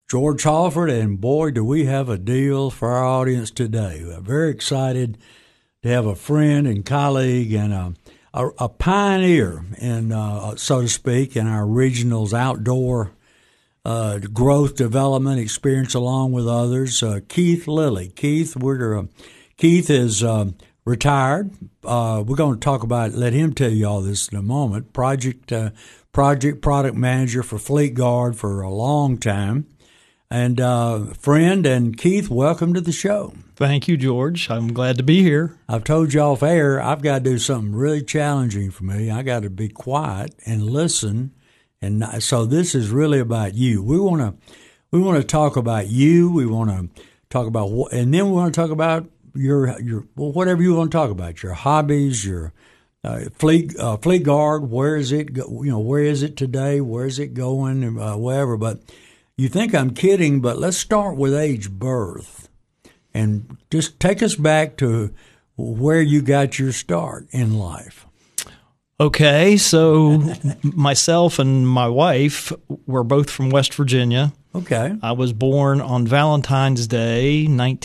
George Halford, and boy, do we have a deal for our audience today. We're very excited to have a friend and colleague and a pioneer, in, so to speak, in our regional's outdoor growth development experience along with others, Keith Lilly. Keith is retired. We're going to talk about, let him tell you all this in a moment, product manager for Fleet Guard for a long time. And friend, and Keith, welcome to the show. Thank you, George. I'm glad to be here. I've told you off air, I've got to do something really challenging for me. I got to be quiet and listen. And so this is really about you. We want to talk about you. We want to talk about and then we want to talk about your whatever you want to talk about, your hobbies, your Fleet Guard. Where is it? Where is it today? Where is it going? Whatever. But you think I'm kidding, but let's start with age birth and just take us back to where you got your start in life. Okay, so myself and my wife were both from West Virginia. Okay. I was born on Valentine's Day,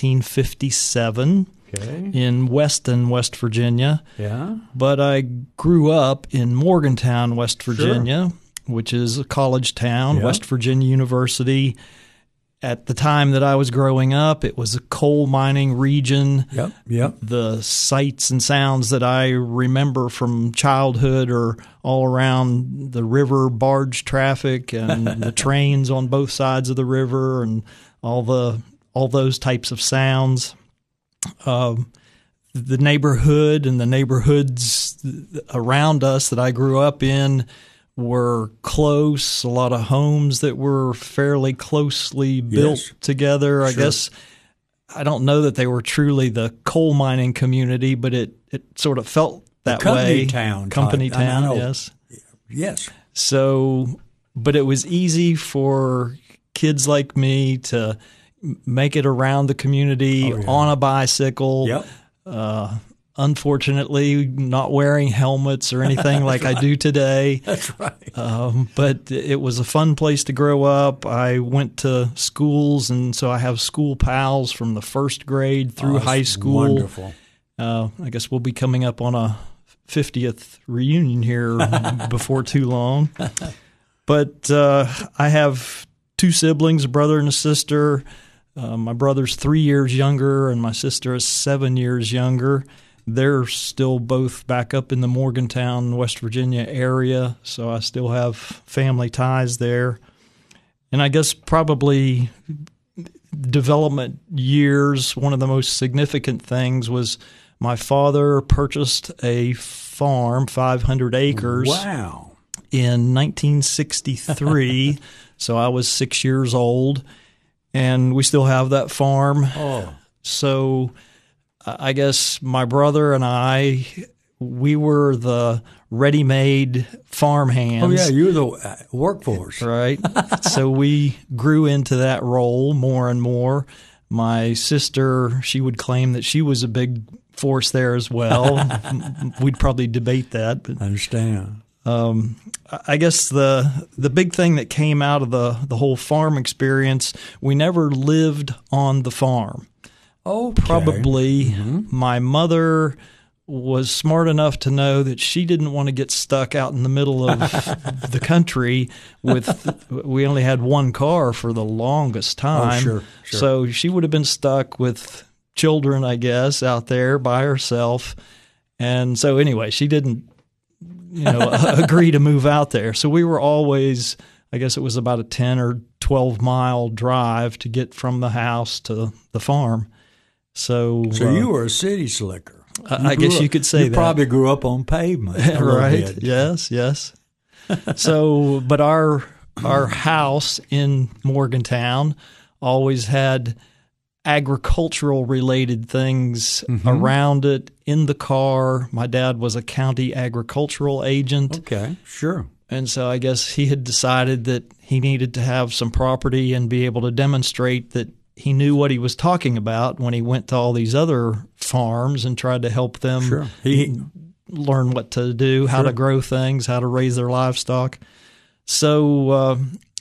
1957, in Weston, West Virginia. Yeah. But I grew up in Morgantown, West Virginia, which is a college town, West Virginia University. At the time that I was growing up, it was a coal mining region. Yep. The sights and sounds that I remember from childhood are all around the river barge traffic and the trains on both sides of the river and all those types of sounds. The neighborhood and the neighborhoods around us that I grew up in were close, a lot of homes that were fairly closely built together. I guess I don't know that they were truly the coal mining community, but it sort of felt that way. Company town, yes. Yes. So, but it was easy for kids like me to make it around the community on a bicycle. Yep. Unfortunately, not wearing helmets or anything like I do today. That's right. But it was a fun place to grow up. I went to schools, and so I have school pals from the first grade through high school. Wonderful. I guess we'll be coming up on a 50th reunion here before too long. But I have two siblings, a brother and a sister. My brother's 3 years younger, and my sister is 7 years younger. They're still both back up in the Morgantown, West Virginia area, so I still have family ties there. And I guess probably development years, one of the most significant things was my father purchased a farm, 500 acres. Wow. In 1963, so I was 6 years old, and we still have that farm. Oh. So I guess my brother and I, we were the ready-made farm hands. Oh, yeah, you were the workforce. Right. So we grew into that role more and more. My sister, she would claim that she was a big force there as well. We'd probably debate that. But, I understand. I guess the big thing that came out of the whole farm experience, we never lived on the farm. Oh, probably my mother was smart enough to know that she didn't want to get stuck out in the middle of the country we only had one car for the longest time. Oh, sure. So she would have been stuck with children, I guess, out there by herself. And so anyway, she didn't, agree to move out there. So we were always, I guess it was about a 10 or 12 mile drive to get from the house to the farm. So you were a city slicker. I guess you could say that. You probably grew up on pavement. Right. Yes. So, but our house in Morgantown always had agricultural related things around it in the car. My dad was a county agricultural agent. Okay, sure. And so I guess he had decided that he needed to have some property and be able to demonstrate that he knew what he was talking about when he went to all these other farms and tried to help them learn what to do, how to grow things, how to raise their livestock. So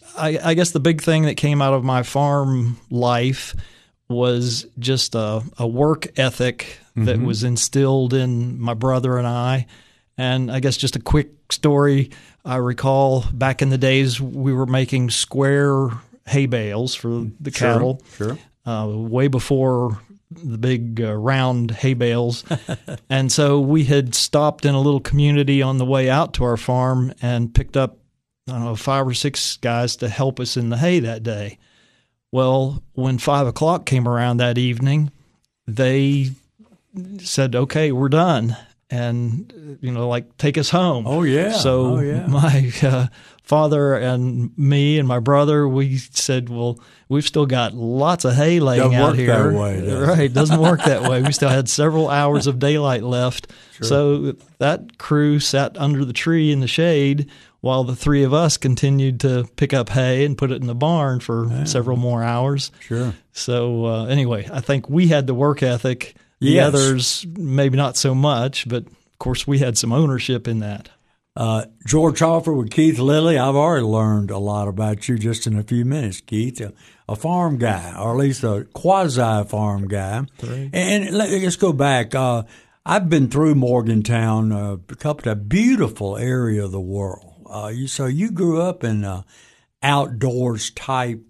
I guess the big thing that came out of my farm life was just a work ethic that was instilled in my brother and I. And I guess just a quick story, I recall back in the days we were making square hay bales for the cattle. Sure. Way before the big round hay bales. And so we had stopped in a little community on the way out to our farm and picked up, 5 or 6 guys to help us in the hay that day. Well, when 5 o'clock came around that evening, they said, "Okay, we're done." And, take us home. Oh, yeah. So my father and me and my brother, we said, well, we've still got lots of hay laying out here. Doesn't work that way. Right, doesn't work that way. We still had several hours of daylight left. Sure. So that crew sat under the tree in the shade while the 3 of us continued to pick up hay and put it in the barn for several more hours. Sure. So anyway, I think we had the work ethic. The Yes. others, maybe not so much, but of course we had some ownership in that. George Hoffer with Keith Lilly. I've already learned a lot about you just in a few minutes, Keith. A farm guy, or at least a quasi-farm guy. Right. And let's go back. I've been through Morgantown, a couple of beautiful area of the world. So you grew up in outdoors type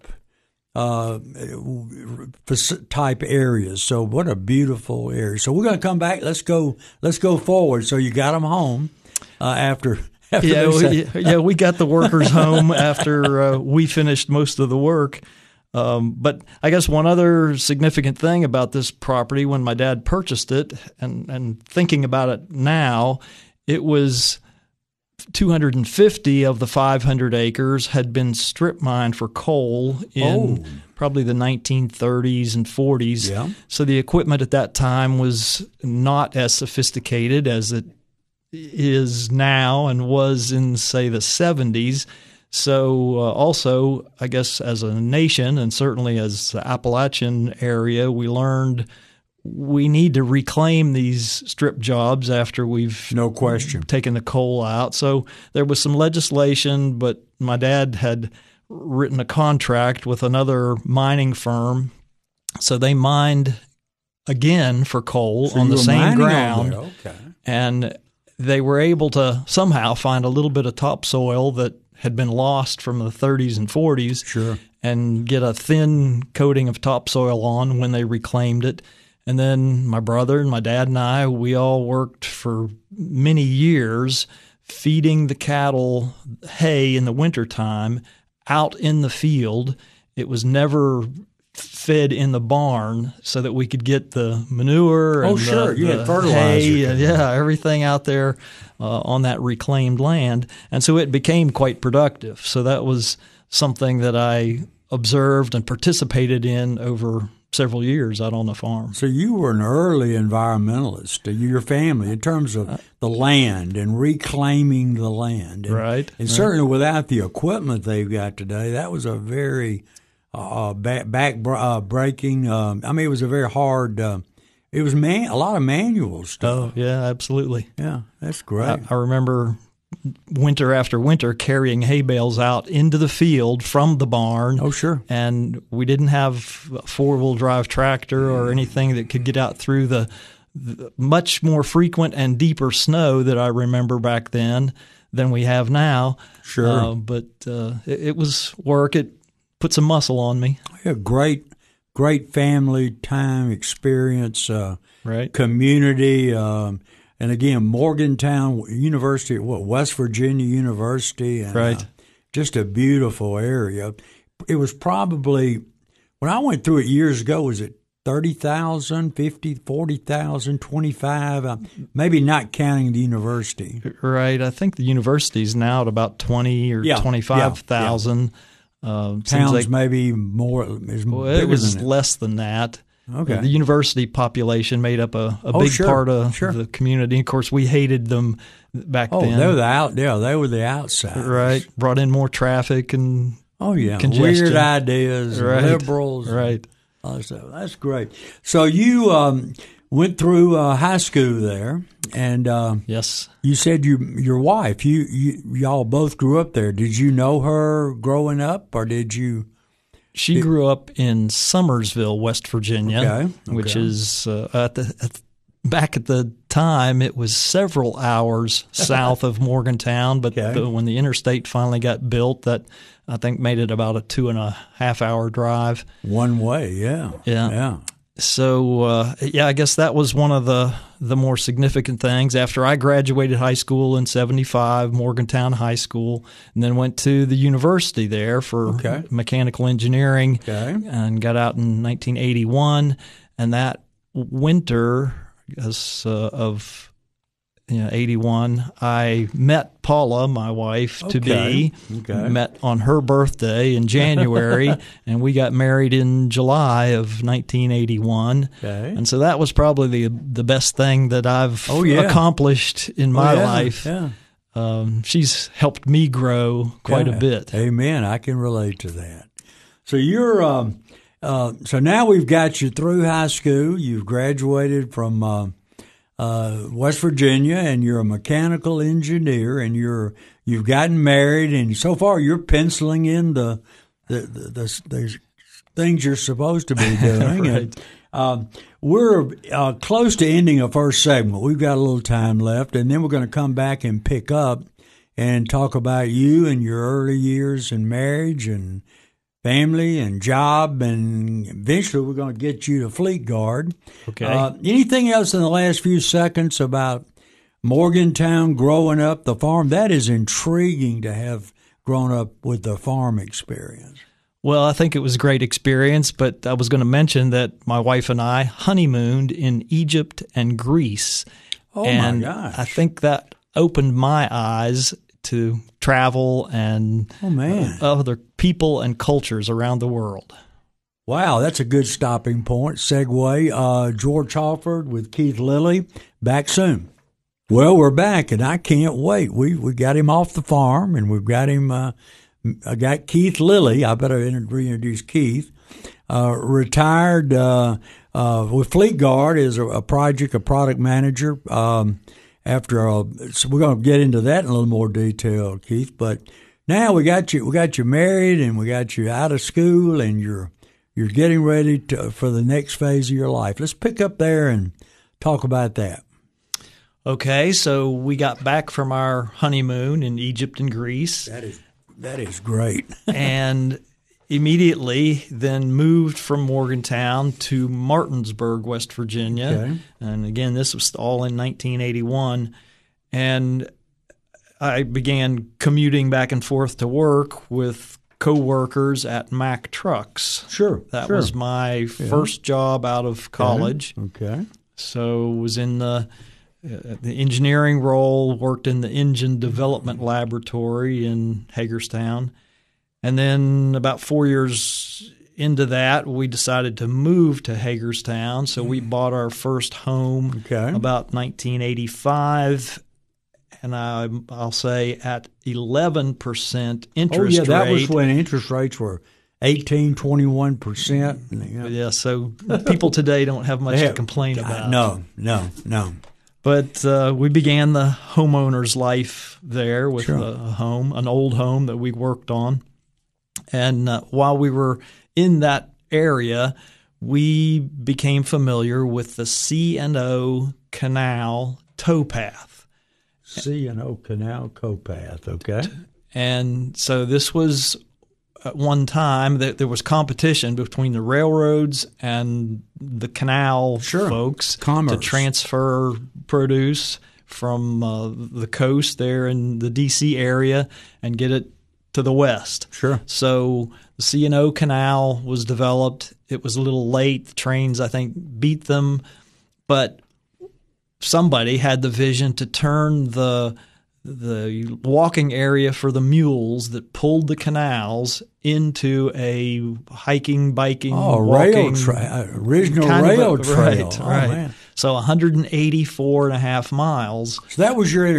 areas. So what a beautiful area. So we're going to come back. Let's go forward. So you got them home after we got the workers home after we finished most of the work. But I guess one other significant thing about this property when my dad purchased it, and thinking about it now, it was 250 of the 500 acres had been strip mined for coal in probably the 1930s and 40s. Yeah. So the equipment at that time was not as sophisticated as it is now and was in, say, the 70s. So also, I guess as a nation and certainly as the Appalachian area, we learned we need to reclaim these strip jobs after we've no question taken the coal out. So there was some legislation, but my dad had written a contract with another mining firm. So they mined again for coal on the same ground. Okay. And they were able to somehow find a little bit of topsoil that had been lost from the 30s and 40s. Sure. And get a thin coating of topsoil on when they reclaimed it. And then my brother and my dad and I, we all worked for many years feeding the cattle hay in the wintertime out in the field. It was never fed in the barn so that we could get the manure and you had fertilizer. Hay, everything out there on that reclaimed land. And so it became quite productive. So that was something that I observed and participated in over several years out on the farm. So you were an early environmentalist, your family, in terms of the land and reclaiming the land. Right. And certainly without the equipment they've got today, that was a very breaking. It was a very hard. It was a lot of manual stuff. Oh yeah, absolutely. Yeah, that's great. I remember winter after winter carrying hay bales out into the field from the barn. Oh, sure. And we didn't have a four-wheel drive tractor or anything that could get out through the much more frequent and deeper snow that I remember back then than we have now. Sure. But it was work. It put some muscle on me. Yeah, great family time experience, right. Community, and again, Morgantown University, West Virginia University, and right. Just a beautiful area. It was probably, when I went through it years ago, was it 30,000, 50, 40,000, 25, maybe not counting the university. Right. I think the university is now at about 20 or 25,000. Towns like, maybe more. It was less than that. Okay. The university population made up a big part of the community. Of course, we hated them back then. They were the outsiders. Right. Brought in more traffic and congestion. Weird ideas, right. liberals. Right. So that's great. So you, went through high school there, and Yes. you said your wife, y'all both grew up there. Did you know her growing up, or did you? She grew up in Summersville, West Virginia, which is back at the time, it was several hours south of Morgantown. But when the interstate finally got built, that I think made it about a 2.5-hour drive. One way, yeah. So, I guess that was one of the more significant things. After I graduated high school in 75, Morgantown High School, and then went to the university there for mechanical engineering and got out in 1981. And that winter of 81, I met Paula, my wife to be. Met on her birthday in January, and we got married in July of 1981. And so that was probably the best thing that I've accomplished in my life. She's helped me grow quite a bit. Amen. I can relate to that. So you're so now we've got you through high school. You've graduated from West Virginia, and you're a mechanical engineer, and you've gotten married, and so far you're penciling in the things you're supposed to be doing. Right. And, we're close to ending a first segment. We've got a little time left, and then we're going to come back and pick up and talk about you and your early years in marriage and family and job, and eventually we're going to get you to Fleet Guard. Anything else in the last few seconds about Morgantown, growing up, the farm? That is intriguing to have grown up with the farm experience. Well, I think it was a great experience, but I was going to mention that my wife and I honeymooned in Egypt and Greece. My gosh. I think that opened my eyes to travel and other people and cultures around the world. Wow, that's a good stopping point. Segue. George Halford with Keith Lilly. Back soon. Well, we're back, and I can't wait. We got him off the farm, and we've got him. I got Keith Lilly. I better reintroduce Keith. Retired with Fleet Guard as a product manager. So we're going to get into that in a little more detail, Keith. But now we got you married, and we got you out of school, and you're getting ready for the next phase of your life. Let's pick up there and talk about that. Okay, so we got back from our honeymoon in Egypt and Greece. That is great. And immediately then moved from Morgantown to Martinsburg, West Virginia. And again, this was all in 1981. And I began commuting back and forth to work with coworkers at Mack Trucks. That was my first job out of college. So was in the engineering role, worked in the engine development laboratory in Hagerstown. And then about 4 years into that, we decided to move to Hagerstown. So we bought our first home about 1985, and I'll say at 11% interest rate. That was when interest rates were 18-21%. Yeah, so people today don't have much to complain about. No. But we began the homeowner's life there with an old home that we worked on. And while we were in that area, we became familiar with the C&O Canal towpath. C&O Canal towpath, okay. And so this was at one time that there was competition between the railroads and the canal folks to transfer produce from the coast there in the D.C. area and get it to the west. So the C&O Canal was developed. It was a little late. The trains, I think, beat them. But somebody had the vision to turn the walking area for the mules that pulled the canals into a hiking, biking, walking, original rail trail. Right. Man. So 184.5 miles. So that was your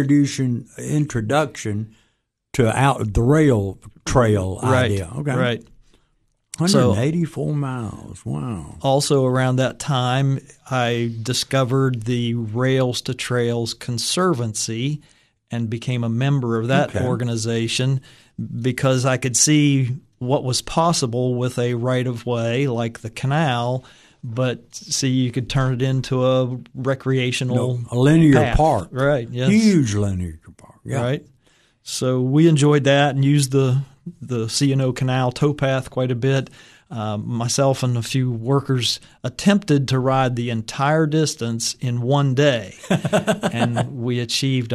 introduction to the rail trail idea. Right. 184 miles. Wow. Also around that time, I discovered the Rails to Trails Conservancy and became a member of that organization because I could see what was possible with a right-of-way like the canal, but see, you could turn it into a recreational a linear path. park. Right, yes. Huge linear park. Yeah. Right. So we enjoyed that and used the C&O Canal towpath quite a bit. Myself and a few workers attempted to ride the entire distance in one day, and we achieved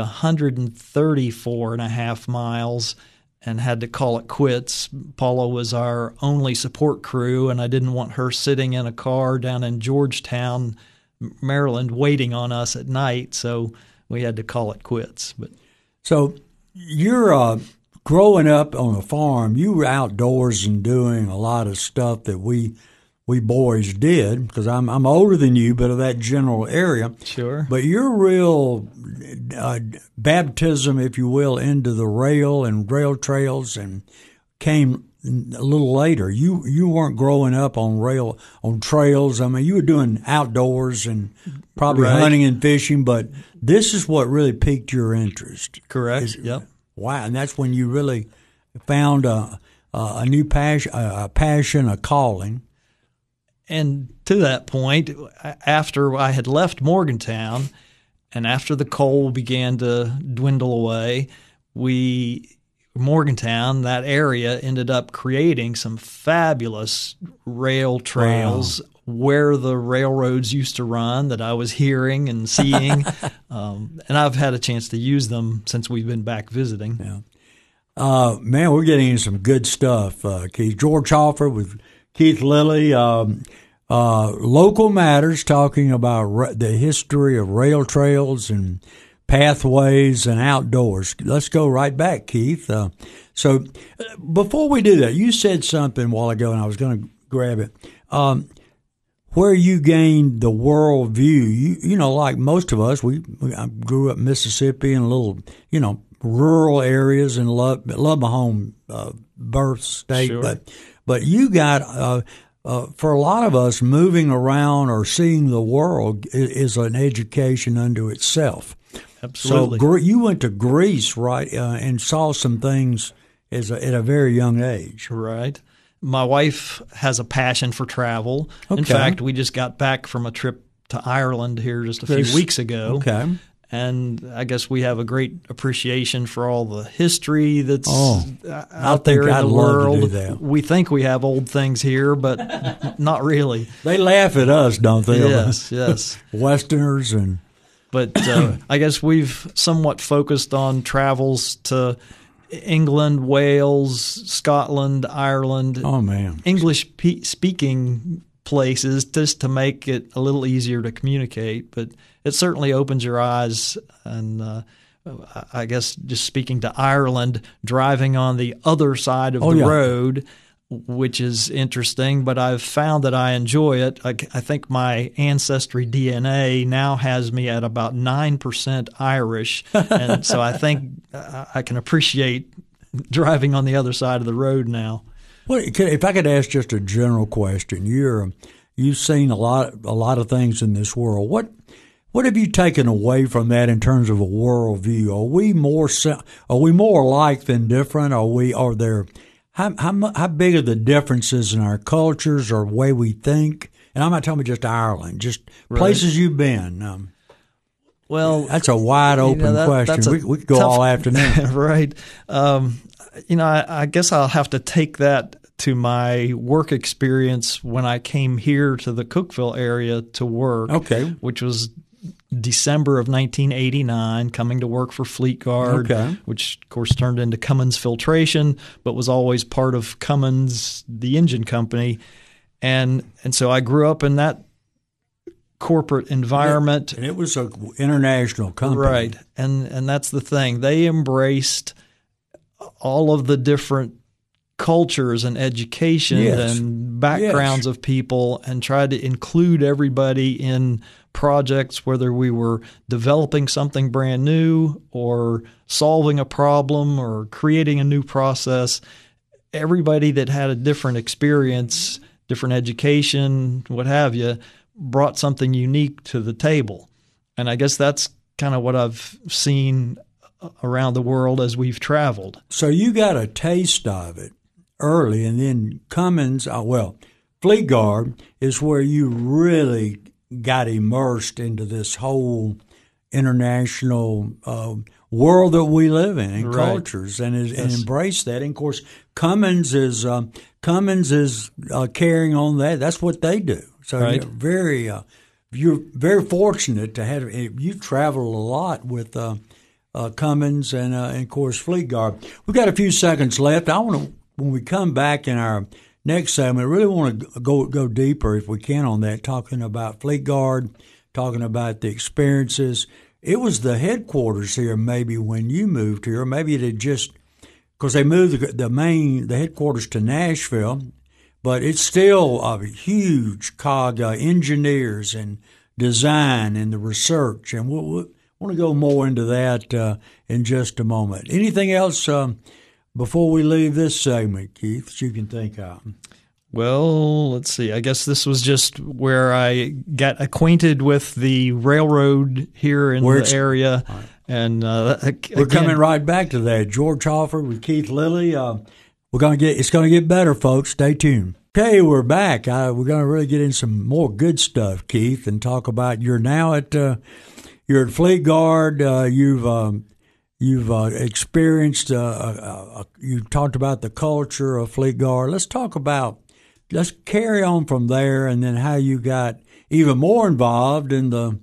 134 and a half miles and had to call it quits. Paula was our only support crew, and I didn't want her sitting in a car down in Georgetown, Maryland, waiting on us at night, so we had to call it quits. So you're growing up on a farm, you were outdoors and doing a lot of stuff that we boys did, because I'm older than you, but of that general area. Sure. But your real baptism, if you will, into the rail and rail trails and came a little later. You weren't growing up on trails. I mean, you were doing outdoors and probably hunting and fishing, but this is what really piqued your interest. Correct. Yep. Wow, and that's when you really found a new passion, a calling. And to that point, after I had left Morgantown and after the coal began to dwindle away, Morgantown, that area, ended up creating some fabulous rail trails where the railroads used to run that I was hearing and seeing. And I've had a chance to use them since we've been back visiting. Yeah. Man, we're getting into some good stuff, Keith. George Hoffer with Keith Lilly. Local Matters, talking about the history of rail trails and pathways and outdoors. Let's go right back, Keith. So before we do that, you said something a while ago, and I was going to grab it. Where you gained the world view, you know, like most of us, I grew up in Mississippi in little, rural areas and love my home birth state. Sure. But you got, for a lot of us, moving around or seeing the world is an education unto itself. Absolutely. So you went to Greece, right, and saw some things at a very young age. Right. My wife has a passion for travel. Okay. In fact, we just got back from a trip to Ireland here just a few weeks ago. Okay. And I guess we have a great appreciation for all the history that's out there in the world. To do that. We think we have old things here, but not really. They laugh at us, don't they? Yes. Westerners and. But I guess we've somewhat focused on travels to England, Wales, Scotland, Ireland. Oh, man. English-speaking places just to make it a little easier to communicate. But it certainly opens your eyes. And I guess just speaking to Ireland, driving on the other side of the road, which is interesting, but I've found that I enjoy it. I think my ancestry DNA now has me at about 9% Irish, and so I think I can appreciate driving on the other side of the road now. Well, if I could ask just a general question, you've seen a lot of things in this world. What have you taken away from that in terms of a worldview? Are we more alike than different? How big are the differences in our cultures or way we think? And I'm not talking about just Ireland, just places you've been. Well, that's a wide open question. We could go all afternoon. Right. I guess I'll have to take that to my work experience when I came here to the Cookeville area to work. Okay. Which was December of 1989, coming to work for Fleet Guard, which of course turned into Cummins Filtration, but was always part of Cummins, the engine company. And so I grew up in that corporate environment. And it was an international company. Right. And that's the thing. They embraced all of the different cultures and education and backgrounds of people and tried to include everybody in projects, whether we were developing something brand new or solving a problem or creating a new process. everybody that had a different experience, different education, what have you, brought something unique to the table. And I guess that's kind of what I've seen around the world as we've traveled. So you got a taste of it early, and then Cummins, Fleetguard is where you really got immersed into this whole international world that we live in and Right. cultures, and embrace that. And of course, Cummins is carrying on that. That's what they do. So Right. you're very fortunate to have. You've traveled a lot with Cummins and of course Fleetguard. We've got a few seconds left. I want to, when we come back in our next segment, I really want to go deeper if we can on that, talking about Fleetguard, talking about the experiences. It was the headquarters here maybe when you moved here, or maybe it had just, because they moved the headquarters to Nashville, but it's still a huge cog, engineers and design and the research, and we'll want to go more into that in just a moment. Anything else before we leave this segment, Keith, that you can think of? Well, let's see. I guess this was just where I got acquainted with the railroad here in the area. Right. And we're coming right back to that. George Halford with Keith Lilly. It's going to get better, folks. Stay tuned. Okay, we're back. We're going to really get in some more good stuff, Keith, and talk about you're at Fleetguard. You've experienced. You talked about the culture of Fleetguard. Let's carry on from there, and then how you got even more involved in the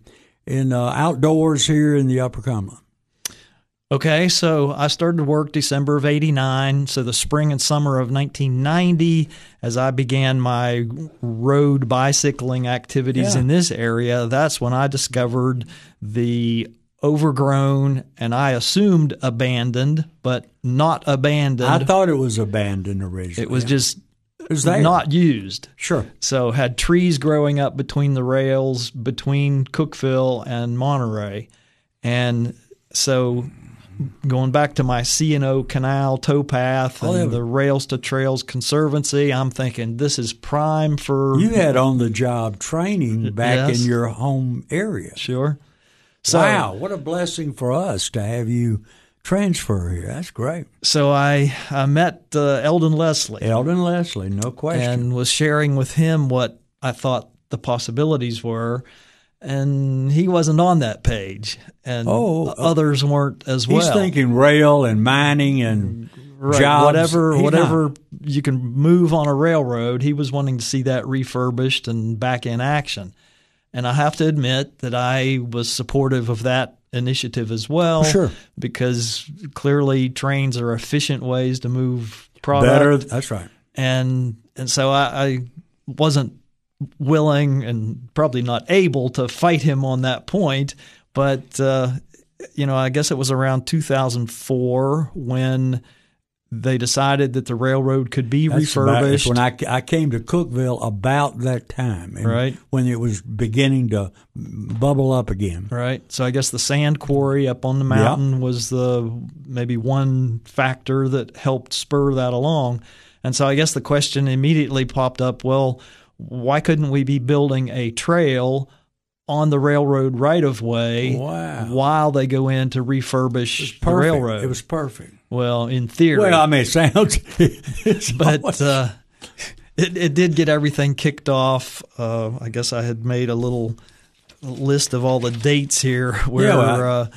outdoors here in the Upper Cumberland. Okay, so I started work December of '89, so the spring and summer of 1990, as I began my road bicycling activities in this area, that's when I discovered the overgrown, and I assumed abandoned, but not abandoned. I thought it was abandoned originally. It was just not used. Sure. So had trees growing up between the rails between Cookeville and Monterey. And so going back to my C&O Canal towpath and the Rails to Trails Conservancy, I'm thinking this is prime for... You had on-the-job training back in your home area. Sure. So, wow, what a blessing for us to have you transfer here. That's great. So I met Eldon Leslie. Eldon Leslie, no question. And was sharing with him what I thought the possibilities were. And he wasn't on that page. And others weren't as well. He's thinking rail and mining and jobs. Whatever you can move on a railroad. He was wanting to see that refurbished and back in action. And I have to admit that I was supportive of that initiative as well. Sure. Because clearly trains are efficient ways to move product. Better, that's right. And so I wasn't willing and probably not able to fight him on that point. But, I guess it was around 2004 when they decided that the railroad could be refurbished. When I came to Cookeville about that time, right, when it was beginning to bubble up again. Right. So I guess the sand quarry up on the mountain was maybe one factor that helped spur that along. And so I guess the question immediately popped up, well, why couldn't we be building a trail on the railroad right-of-way while they go in to refurbish the railroad? It was perfect. Well, in theory. Well, I mean, it sounds... but it did get everything kicked off. I guess I had made a little list of all the dates here where,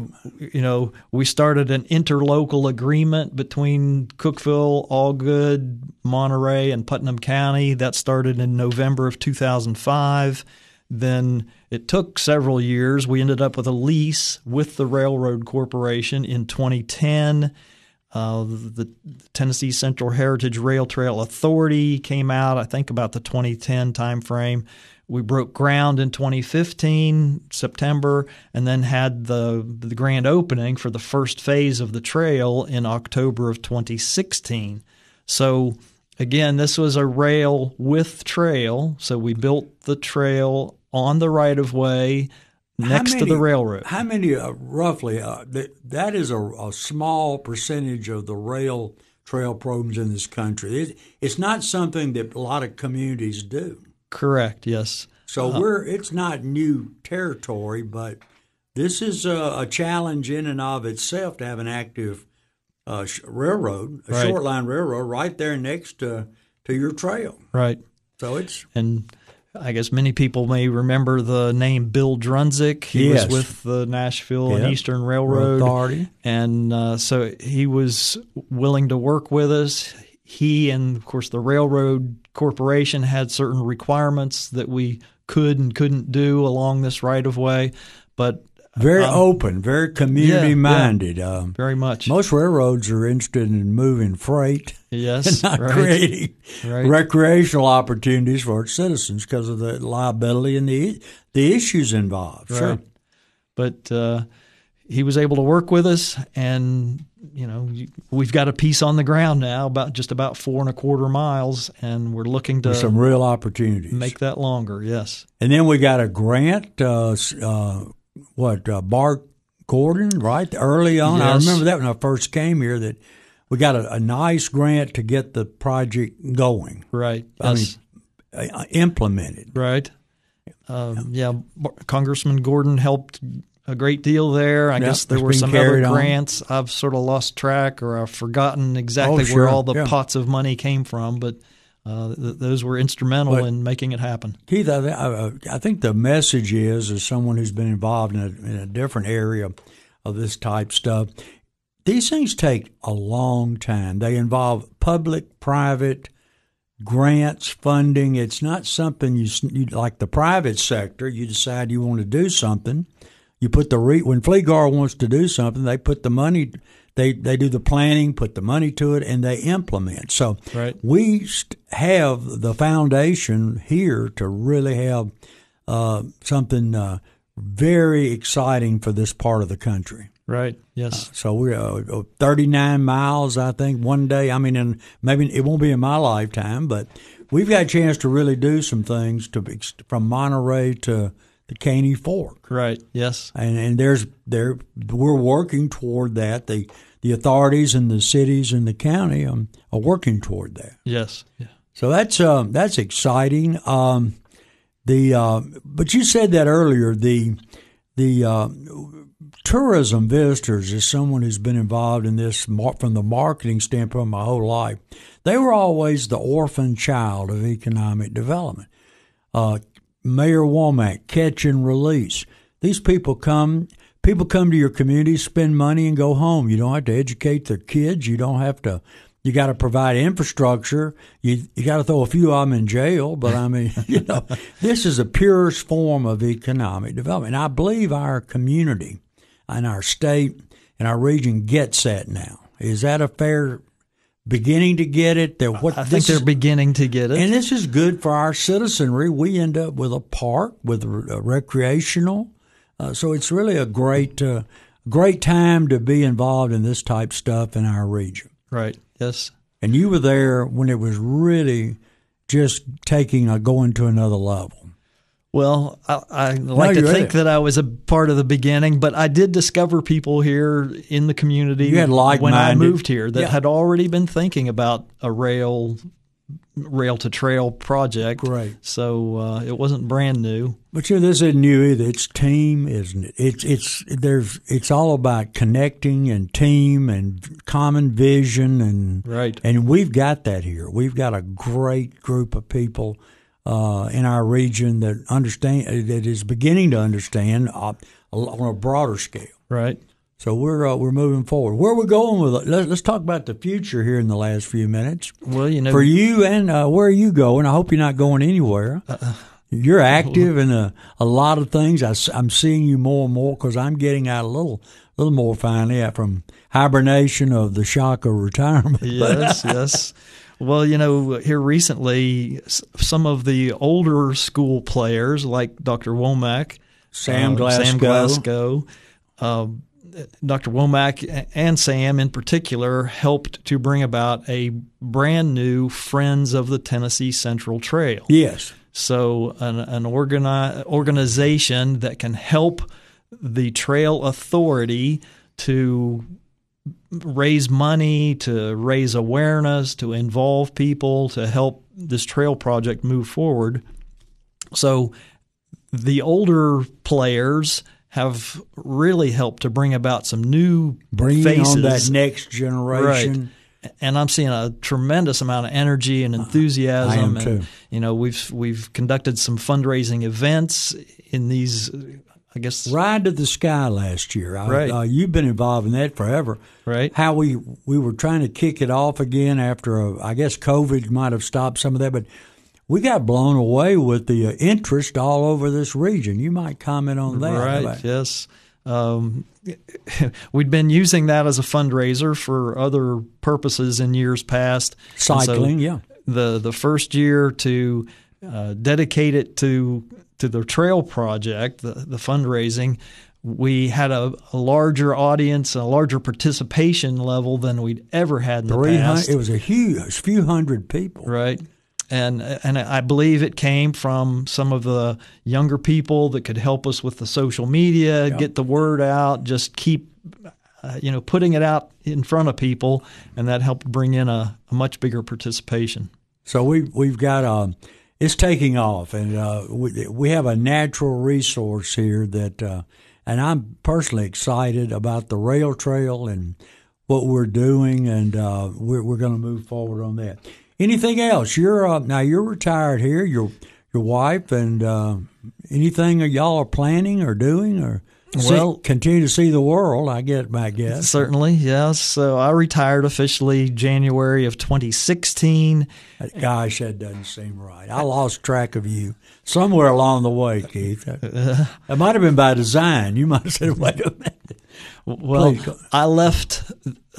we started an interlocal agreement between Cookeville, Allgood, Monterey, and Putnam County. That started in November of 2005. Then it took several years. We ended up with a lease with the Railroad Corporation in 2010. The Tennessee Central Heritage Rail Trail Authority came out, I think, about the 2010 timeframe. We broke ground in 2015, September, and then had the grand opening for the first phase of the trail in October of 2016. So, again, this was a rail with trail. So we built the trail on the right-of-way next to the railroad. How many, roughly, that is a small percentage of the rail trail programs in this country. It's not something that a lot of communities do. Correct. Yes. So it's not new territory, but this is a challenge in and of itself to have an active railroad, a short line railroad, right there next to your trail. Right. So it's I guess many people may remember the name Bill Drunzik. He was with the Nashville and Eastern Railroad Authority, and so he was willing to work with us. He and, of course, the Railroad Corporation had certain requirements that we could and couldn't do along this right-of-way, but very open, very community-minded. Very much. Most railroads are interested in moving freight, yes, and not creating recreational opportunities for its citizens because of the liability and the issues involved. Right. Sure, but he was able to work with us, and we've got a piece on the ground now, about 4.25 miles, and we're looking to some real opportunities. Make that longer. Yes, and then we got a grant. Bart Gordon, right? Early on. Yes. I remember that when I first came here, that we got a nice grant to get the project going. Right. Yes. Implemented. Right. Congressman Gordon helped a great deal there. I guess there were some other grants. I've sort of lost track, or I've forgotten exactly where all the pots of money came from, but those were instrumental in making it happen. Keith, I think the message is, as someone who's been involved in a different area of this type stuff, these things take a long time. They involve public, private, grants, funding. It's not something you like the private sector. You decide you want to do something. You put when Fleetgar wants to do something, they put the money. They do the planning, put the money to it, and they implement. So we have the foundation here to really have something very exciting for this part of the country. Right. Yes. So we're 39 miles, I think, one day. I mean, and maybe it won't be in my lifetime, but we've got a chance to really do some things from Monterey to the Caney Fork. Right. Yes. And we're working toward that. The authorities and the cities and the county are working toward that. Yes. Yeah. So that's exciting. But you said that earlier. The tourism visitors, as someone who's been involved in this from the marketing standpoint my whole life, they were always the orphan child of economic development. Mayor Womack, catch and release. These people come to your community, spend money, and go home. You don't have to educate their kids. You don't have to. You got to provide infrastructure. You got to throw a few of them in jail. But I mean, this is the purest form of economic development. And I believe our community and our state and our region gets that now. Is that a fair beginning to get it? I think they're beginning to get it. And this is good for our citizenry. We end up with a park, with a recreational. So it's really a great time to be involved in this type stuff in our region. Right. Yes. And you were there when it was really just going to another level. Well, I like to think that I was a part of the beginning, but I did discover people here in the community when I moved here that had already been thinking about a rail to trail project. Right. So it wasn't brand new. But this isn't new either. It's team, isn't it? It's all about connecting and team and common vision and we've got that here. We've got a great group of people in our region that is beginning to understand on a broader scale. Right. So we're moving forward. Where are we going with it? Let's talk about the future here in the last few minutes. Well, for you, and where are you going? I hope you're not going anywhere. You're active in a lot of things. I'm seeing you more and more because I'm getting out a little more finally from hibernation of the shock of retirement. Yes, yes. Well, here recently, some of the older school players like Dr. Womack, Sam Glasgow, Dr. Womack and Sam in particular helped to bring about a brand new Friends of the Tennessee Central Trail. Yes. So an organization that can help the Trail Authority to raise money, to raise awareness, to involve people, to help this trail project move forward. So the older players have really helped to bring about some new faces. On that next generation. Right. And I'm seeing a tremendous amount of energy and enthusiasm. I am too. And we've conducted some fundraising events in these, I guess, Ride to the Sky last year. Right. You've been involved in that forever. Right. How we were trying to kick it off again after I guess COVID might have stopped some of that, but we got blown away with the interest all over this region. You might comment on that. Right. Yes. We'd been using that as a fundraiser for other purposes in years past. Cycling, yeah. The first year to dedicate it to the trail project, the fundraising, we had a larger audience, a larger participation level than we'd ever had in the past. It was a few hundred people. Right. And I believe it came from some of the younger people that could help us with the social media, get the word out, just keep putting it out in front of people, and that helped bring in a much bigger participation. So we've got it's taking off, and we have a natural resource here that, and I'm personally excited about the rail trail and what we're doing, and we're going to move forward on that. Anything else? Now you're retired here. Your wife, and anything y'all are planning or doing, or continue to see the world? I guess. Certainly, yes. So I retired officially January of 2016. Gosh, that doesn't seem right. I lost track of you somewhere along the way, Keith. It might have been by design. You might have said, "Wait a minute." Well, I left.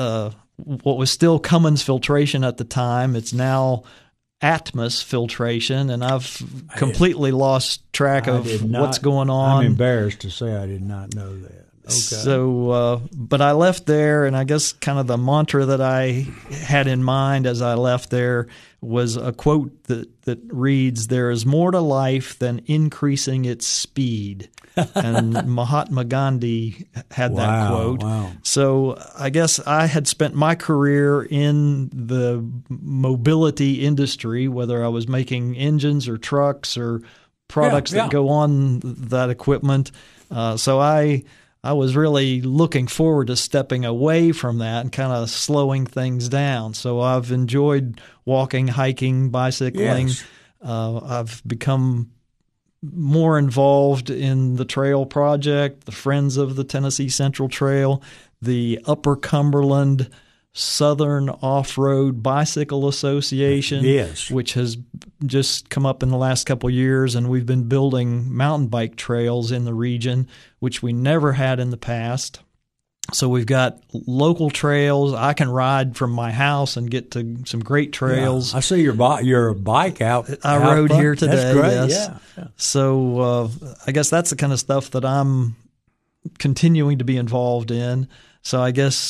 What was still Cummins Filtration at the time. It's now Atmos Filtration, and I've completely lost track of what's going on. I'm embarrassed to say I did not know that. Okay. So, but I left there, and I guess kind of the mantra that I had in mind as I left there was a quote that reads, "There is more to life than increasing its speed." And Mahatma Gandhi had that quote. Wow. So I guess I had spent my career in the mobility industry, whether I was making engines or trucks or products that go on that equipment. So I was really looking forward to stepping away from that and kind of slowing things down. So I've enjoyed walking, hiking, bicycling. Yes. I've become more involved in the trail project, the Friends of the Tennessee Central Trail, the Upper Cumberland Southern Off-Road Bicycle Association, which has just come up in the last couple of years, and we've been building mountain bike trails in the region, which we never had in the past. So we've got local trails. I can ride from my house and get to some great trails. Yeah, I see your bike out. I rode here today. That's great. Yes. Yeah. So I guess that's the kind of stuff that I'm continuing to be involved in. So I guess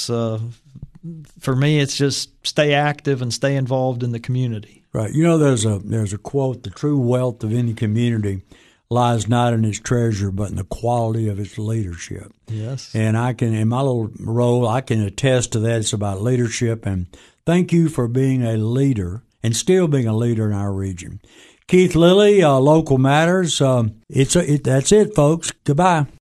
for me, it's just stay active and stay involved in the community. Right. You know, there's a quote: "The true wealth of any community lies not in its treasure, but in the quality of its leadership." Yes. And I can, in my little role, I can attest to that. It's about leadership. And thank you for being a leader and still being a leader in our region. Keith Lilly, Local Matters. That's it, folks. Goodbye.